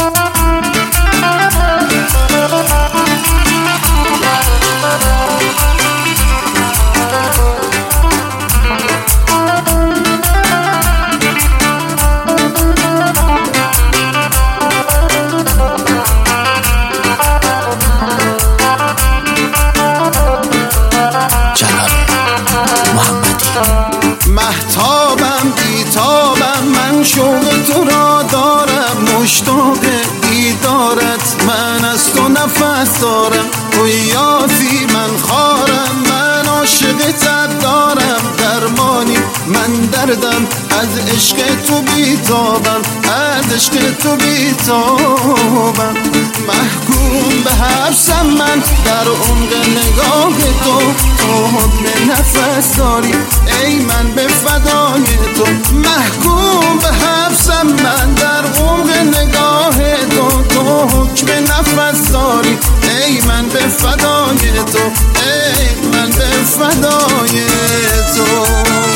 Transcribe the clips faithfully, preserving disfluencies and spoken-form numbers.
مهتابم بیتابم من شوق تو را دارم، مشتاق دیدارت من از تو نفس دارم. تو یافی من خارم، من عاشقتت دارم. درمانی من دردم از عشق تو بیتابم، از عشق تو بیتابم. محکوم به حبسم من در عمق نگاه تو، تو حکم نفس داری ای من به فدای تو. محکوم به حبسم من در عمق نگاه تو، تو حکم نفس داری ای من به فدای تو، ای من به فدای تو.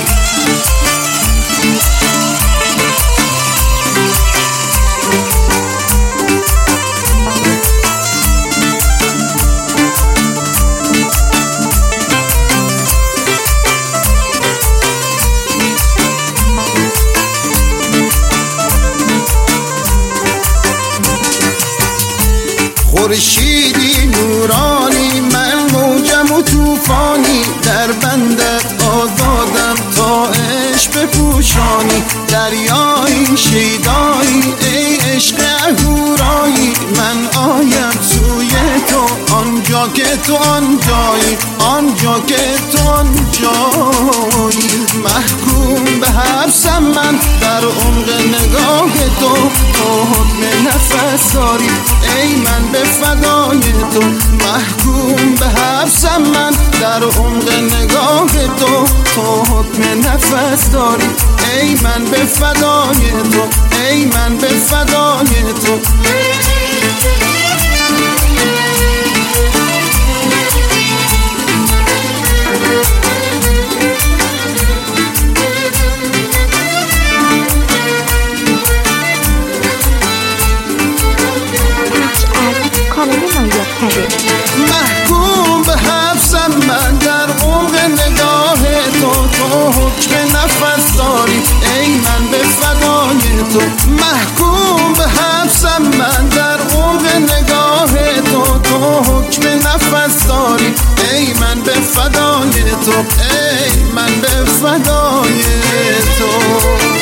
خورشیدی نورانی من موجم و توفانی، در بندت آزادم تا عشق بپوشانی. دریایی شیدایی ای عشق اهورایی، من آیم سوی تو آنجا که تو آنجایی، آنجا که تو آنجایی. محکوم به حبسم من در عمق نگاه تو، تو حکم نفس داری ای من به فدای تو. محکوم به حبسم من در عمق نگاه تو، تو حکم نفس داری ای من به فدای تو، ای من به فدای تو. محکوم به حبسم من در عمق نگاه تو، تو حکم نفس داری ای من به فدای تو. محکوم به حبسم من در عمق نگاه تو، تو حکم نفس داری ای من به فدای تو، ای من به فدای تو.